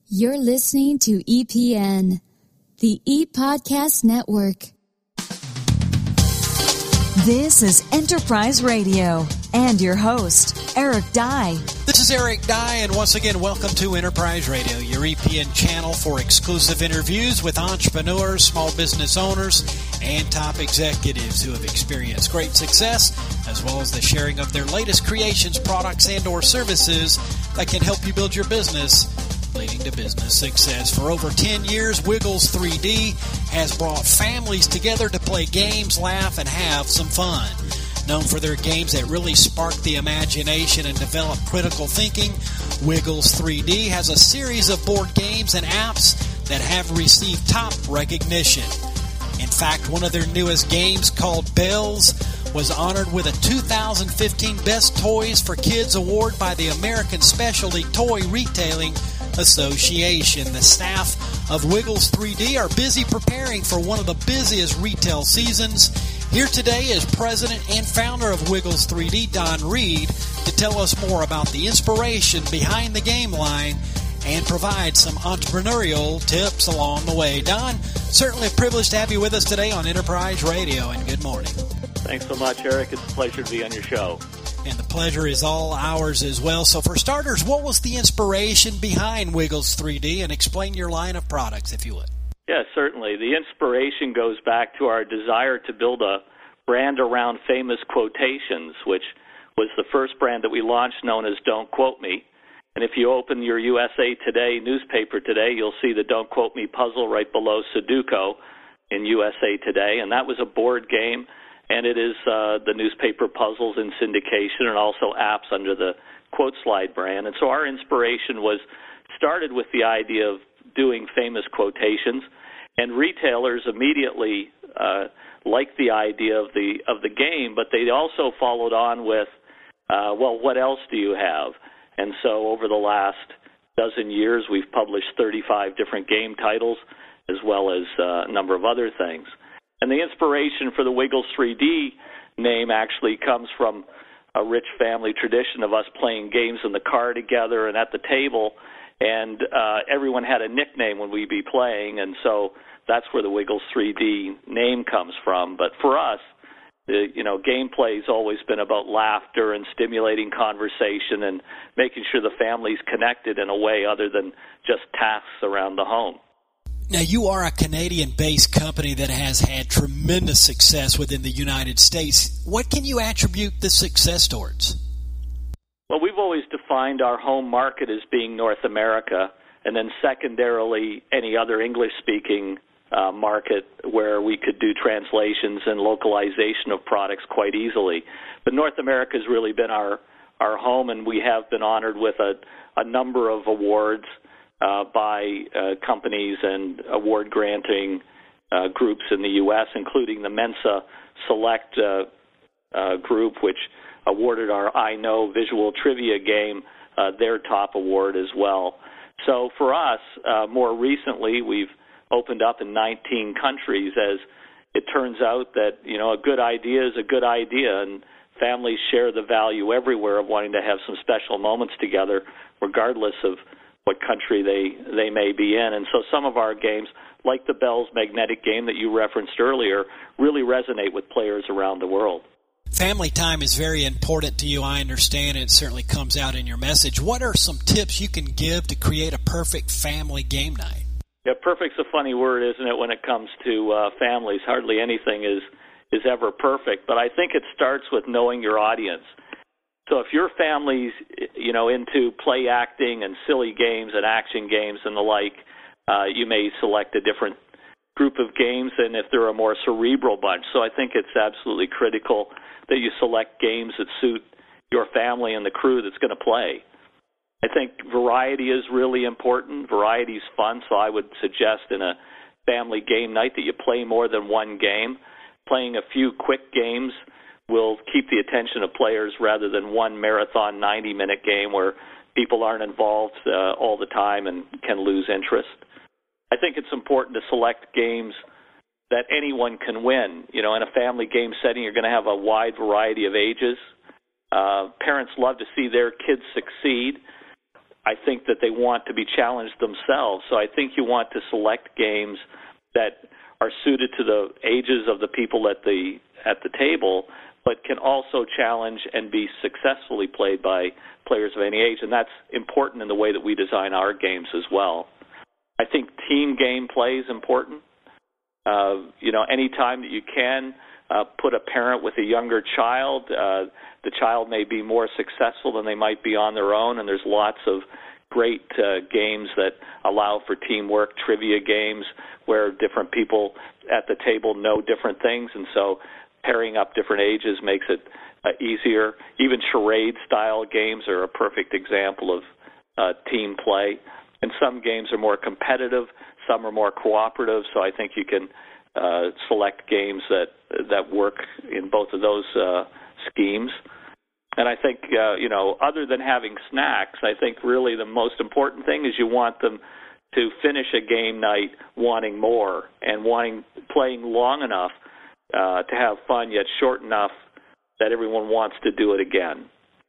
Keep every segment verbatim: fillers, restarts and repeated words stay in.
You're listening to E P N, the E-Podcast Network. This is Enterprise Radio, and your host, Eric Dye. This is Eric Dye, and once again, welcome to Enterprise Radio, your E P N channel for exclusive interviews with entrepreneurs, small business owners, and top executives who have experienced great success, as well as the sharing of their latest creations, products, and or services that can help you build your business, leading to business success. For over ten years, Wiggles three D has brought families together to play games, laugh, and have some fun. Known for their games that really spark the imagination and develop critical thinking, Wiggles three D has a series of board games and apps that have received top recognition. In fact, one of their newest games, called Bells, was honored with a two thousand fifteen Best Toys for Kids award by the American Specialty Toy Retailing Association. The staff of Wiggles three D are busy preparing for one of the busiest retail seasons. Here today is president and founder of Wiggles three D, Don Reed, to tell us more about the inspiration behind the game line and provide some entrepreneurial tips along the way. Don, certainly a privilege to have you with us today on Enterprise Radio, and good morning. Thanks so much, Eric. It's a pleasure to be on your show. And the pleasure is all ours as well. So for starters, what was the inspiration behind Wiggles three D? And explain your line of products, if you would. Yes, certainly. The inspiration goes back to our desire to build a brand around famous quotations, which was the first brand that we launched, known as Don't Quote Me. And if you open your U S A Today newspaper today, you'll see the Don't Quote Me puzzle right below Sudoku in U S A Today. And that was a board game. And it is uh, the newspaper puzzles in syndication and also apps under the Quote Slide brand. And so our inspiration was started with the idea of doing famous quotations, and retailers immediately uh, liked the idea of the of the game, but they also followed on with, uh, well, what else do you have? And so over the last dozen years, we've published thirty-five different game titles, as well as uh, a number of other things. And the inspiration for the Wiggles three D name actually comes from a rich family tradition of us playing games in the car together and at the table, and uh, everyone had a nickname when we'd be playing, and so that's where the Wiggles three D name comes from. But for us, the, you know, gameplay's always been about laughter and stimulating conversation and making sure the family's connected in a way other than just tasks around the home. Now, you are a Canadian-based company that has had tremendous success within the United States. What can you attribute this success towards? Well, we've always defined our home market as being North America, and then secondarily any other English-speaking uh, market where we could do translations and localization of products quite easily. But North America has really been our, our home, and we have been honored with a, a number of awards Uh, by uh, companies and award-granting uh, groups in the U S, including the Mensa Select uh, uh, group, which awarded our I Know visual trivia game uh, their top award as well. So for us, uh, more recently, we've opened up in nineteen countries, as it turns out that, you know, a good idea is a good idea, and families share the value everywhere of wanting to have some special moments together, regardless of what country they, they may be in. And so some of our games, like the Bells Magnetic game that you referenced earlier, really resonate with players around the world. Family time is very important to you, I understand, and it certainly comes out in your message. What are some tips you can give to create a perfect family game night? Yeah, perfect's a funny word, isn't it, when it comes to uh, families? Hardly anything is, is ever perfect, but I think it starts with knowing your audience. So if your family's, you know, into play acting and silly games and action games and the like, uh, you may select a different group of games than if they're a more cerebral bunch. So I think it's absolutely critical that you select games that suit your family and the crew that's going to play. I think variety is really important. Variety is fun, so I would suggest in a family game night that you play more than one game. Playing a few quick games will keep the attention of players rather than one marathon ninety-minute game where people aren't involved uh, all the time and can lose interest. I think it's important to select games that anyone can win. You know, in a family game setting, you're going to have a wide variety of ages. Uh, parents love to see their kids succeed. I think that they want to be challenged themselves. So I think you want to select games that are suited to the ages of the people at the at the table, but can also challenge and be successfully played by players of any age, and that's important in the way that we design our games as well. I think team gameplay is important. Uh, you know, any time that you can uh, put a parent with a younger child, uh, the child may be more successful than they might be on their own, and there's lots of great uh, games that allow for teamwork, trivia games where different people at the table know different things, and so pairing up different ages makes it uh, easier. Even charade-style games are a perfect example of uh, team play. And some games are more competitive, some are more cooperative, so I think you can uh, select games that that work in both of those uh, schemes. And I think, uh, you know, other than having snacks, I think really the most important thing is you want them to finish a game night wanting more and wanting playing long enough uh, to have fun, yet short enough that everyone wants to do it again.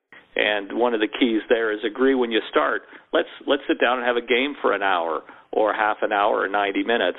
And one of the keys there is agree when you start. Let's let's sit down and have a game for an hour or half an hour or ninety minutes.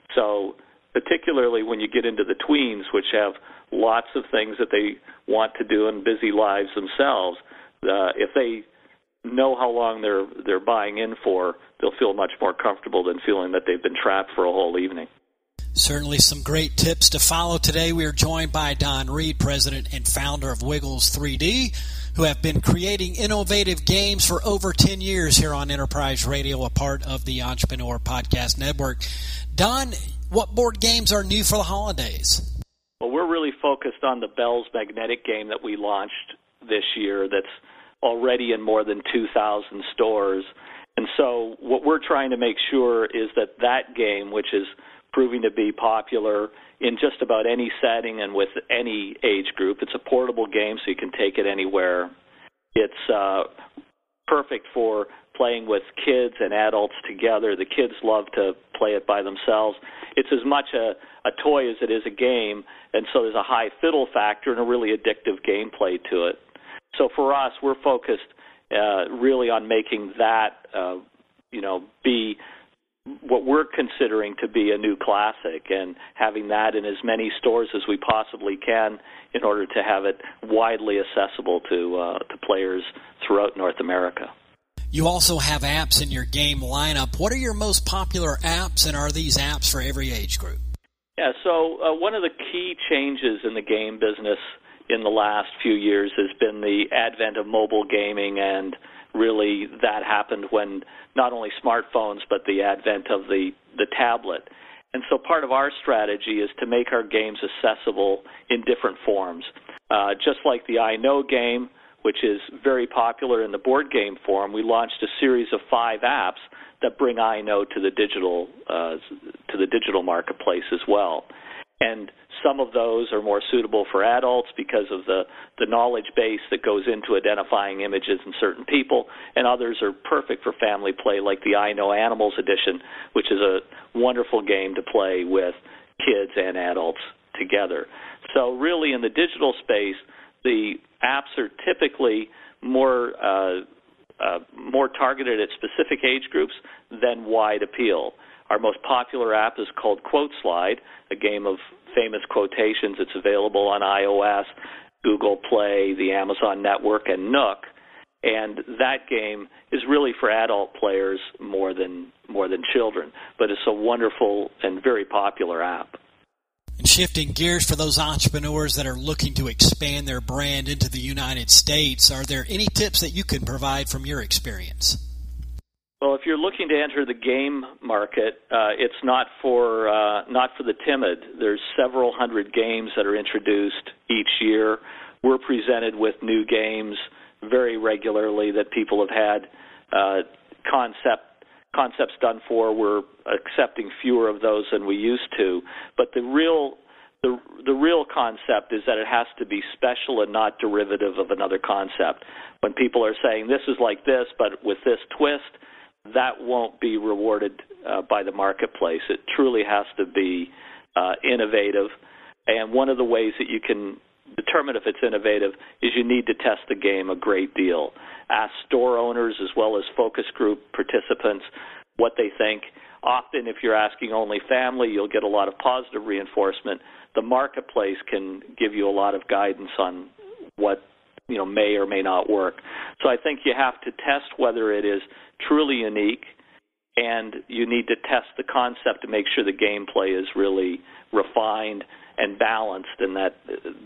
So particularly when you get into the tweens, which have lots of things that they want to do in busy lives themselves, uh, if they know how long they're they're buying in for, they'll feel much more comfortable than feeling that they've been trapped for a whole evening. Certainly some great tips to follow today. We are joined by Don Reed, president and founder of Wiggles three D, who have been creating innovative games for over ten years here on Enterprise Radio, a part of the Entrepreneur Podcast Network. Don, what board games are new for the holidays? Well, we're really focused on the Bell's Magnetic game that we launched this year that's already in more than two thousand stores. And so what we're trying to make sure is that that game, which is proving to be popular in just about any setting and with any age group. It's a portable game, so you can take it anywhere. It's uh, perfect for playing with kids and adults together. The kids love to play it by themselves. It's as much a, a toy as it is a game, and so there's a high fiddle factor and a really addictive gameplay to it. So for us, we're focused uh, really on making that, uh, you know, be what we're considering to be a new classic and having that in as many stores as we possibly can in order to have it widely accessible to uh, to players throughout North America. You also have apps in your game lineup. What are your most popular apps, and are these apps for every age group? Yeah, so uh, one of the key changes in the game business in the last few years has been the advent of mobile gaming, and really that happened when not only smartphones but the advent of the, the tablet. And so part of our strategy is to make our games accessible in different forms. Uh, just like the I Know game, which is very popular in the board game form, we launched a series of five apps that bring I Know to the digital uh, to the digital marketplace as well. And some of those are more suitable for adults because of the, the knowledge base that goes into identifying images in certain people, and others are perfect for family play, like the I Know Animals edition, which is a wonderful game to play with kids and adults together. So really in the digital space, the apps are typically more uh, uh, more targeted at specific age groups than wide appeal. Our most popular app is called Quote Slide, a game of famous quotations. It's available on iOS, Google Play, the Amazon Network, and Nook. And that game is really for adult players more than more than children, but it's a wonderful and very popular app. And shifting gears for those entrepreneurs that are looking to expand their brand into the United States, are there any tips that you can provide from your experience? Well, if you're looking to enter the game market, uh, it's not for uh, not for the timid. There's several hundred games that are introduced each year. We're presented with new games very regularly that people have had uh, concept concepts done for. We're accepting fewer of those than we used to. But the real the the real concept is that it has to be special and not derivative of another concept. When people are saying this is like this, but with this twist, that won't be rewarded uh, by the marketplace. It truly has to be uh, innovative. And one of the ways that you can determine if it's innovative is you need to test the game a great deal. Ask store owners as well as focus group participants what they think. Often, if you're asking only family, you'll get a lot of positive reinforcement. The marketplace can give you a lot of guidance on what, you know, may or may not work. So I think you have to test whether it is truly unique, and you need to test the concept to make sure the gameplay is really refined and balanced, and that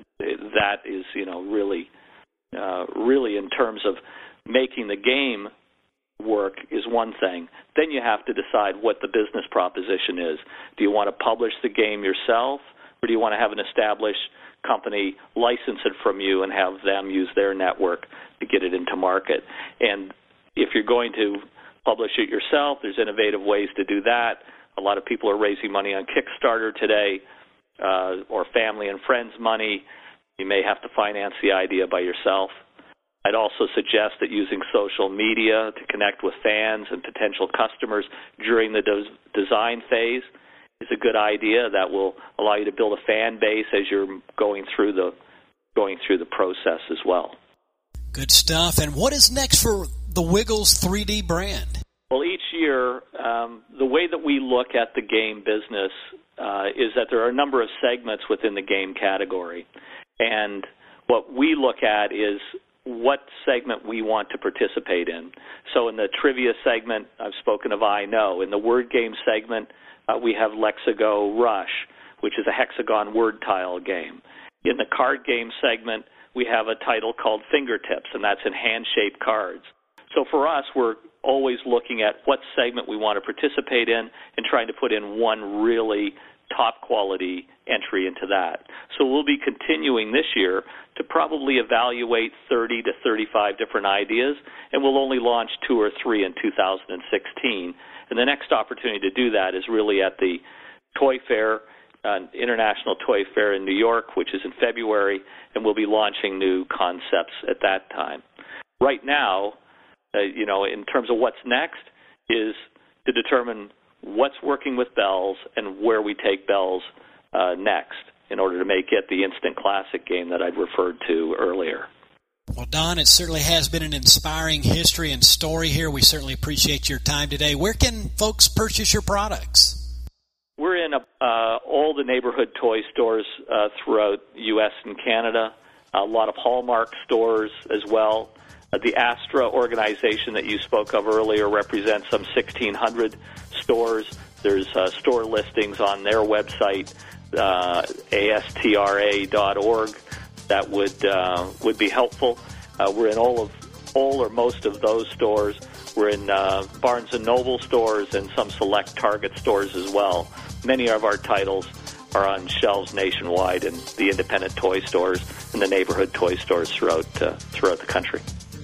that is, you know, really, uh, really in terms of making the game work is one thing. Then you have to decide what the business proposition is. Do you want to publish the game yourself, or do you want to have an established company license it from you and have them use their network to get it into market? And if you're going to publish it yourself, there's innovative ways to do that. A lot of people are raising money on Kickstarter today, uh, or family and friends money. You may have to finance the idea by yourself. I'd also suggest that using social media to connect with fans and potential customers during the des- design phase is a good idea. That will allow you to build a fan base as you're going through the going through the process as well. Good stuff. And what is next for the Wiggles three D brand? Well, each year, um, the way that we look at the game business uh, is that there are a number of segments within the game category. And what we look at is what segment we want to participate in. So in the trivia segment, I've spoken of I Know. In the word game segment, uh, we have Lexigo Rush, which is a hexagon word tile game. In the card game segment, we have a title called Fingertips, and that's in hand-shaped cards. So for us, we're always looking at what segment we want to participate in and trying to put in one really top-quality entry into that. So we'll be continuing this year to probably evaluate thirty to thirty-five different ideas, and we'll only launch two or three in two thousand sixteen. And the next opportunity to do that is really at the Toy Fair, uh, International Toy Fair in New York, which is in February, and we'll be launching new concepts at that time. Right now, uh, you know, in terms of what's next, is to determine what's working with Bells and where we take Bells uh, next in order to make it the instant classic game that I'd referred to earlier. Well, Don, it certainly has been an inspiring history and story here. We certainly appreciate your time today. Where can folks purchase your products? We're in a, uh, all the neighborhood toy stores uh, throughout the U S and Canada, a lot of Hallmark stores as well. Uh, the Astra organization that you spoke of earlier represents some sixteen hundred stores. There's uh, store listings on their website, uh, A S T R A dot org. That would uh, would be helpful. Uh, we're in all of all or most of those stores. We're in uh, Barnes and Noble stores and some select Target stores as well. Many of our titles are on shelves nationwide in the independent toy stores and the neighborhood toy stores throughout uh, throughout the country.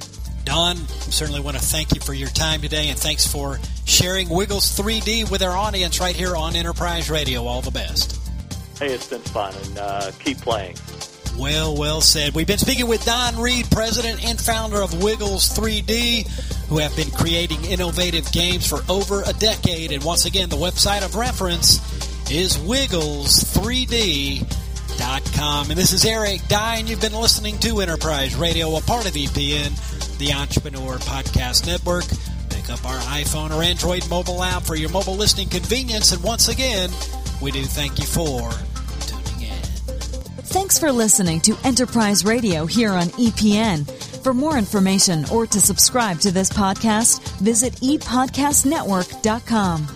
Don, certainly want to thank you for your time today, and thanks for sharing Wiggles three D with our audience right here on Enterprise Radio. All the best. Hey, it's been fun, and uh, keep playing. Well, well said. We've been speaking with Don Reed, president and founder of Wiggles three D, who have been creating innovative games for over a decade. And once again, the website of reference is Wiggles three D dot com. And this is Eric Dye, and you've been listening to Enterprise Radio, a part of E P N, the Entrepreneur Podcast Network. Pick up our iPhone or Android mobile app for your mobile listening convenience. And once again, we do thank you for tuning in. Thanks for listening to Enterprise Radio here on E P N. For more information or to subscribe to this podcast, visit e podcast network dot com.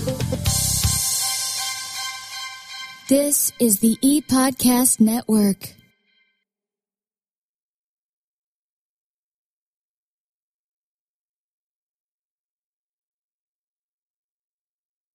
This is the E-Podcast Network.